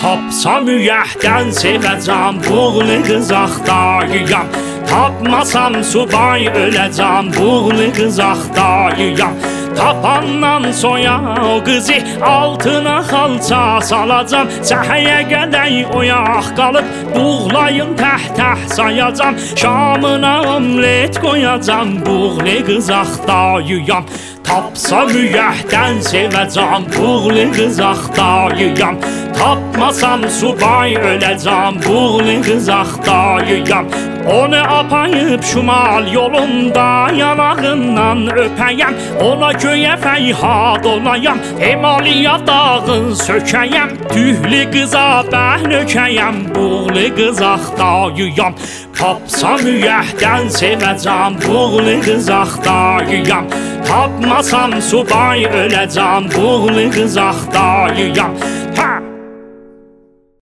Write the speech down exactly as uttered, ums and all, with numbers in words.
Tapsam ürəkdən sevəcəm, buğlu qız axtarıram. Tapmasam subay öləcəm, buğlu qız axtarıram. Tapandan soya o qızı altına xalça salacam. Səhəyə qədər oyaq qalıb buğlayım təh-təh sayacam. Şamına omlet qoyacam, buğlu qız axtarıram. Tapsam ürəkdən sevəcəm, buğlu qız axtarıram. Tapmasam subay öləcəm, buğlu qız axtarıram. Onu apayıb şimal yolunda yanağından öpəyəm. Ona göyə fəyhad olayam, Emaliyya dağın sökəyəm. Tühlü qıza bəh nökəyəm, buğlu qız axtarıram. Tapsam ürəkdən sevəcəm, buğlu qız axtarıram. Tapmasam subay öləcəm, buğlu qız axtarıram. Hə!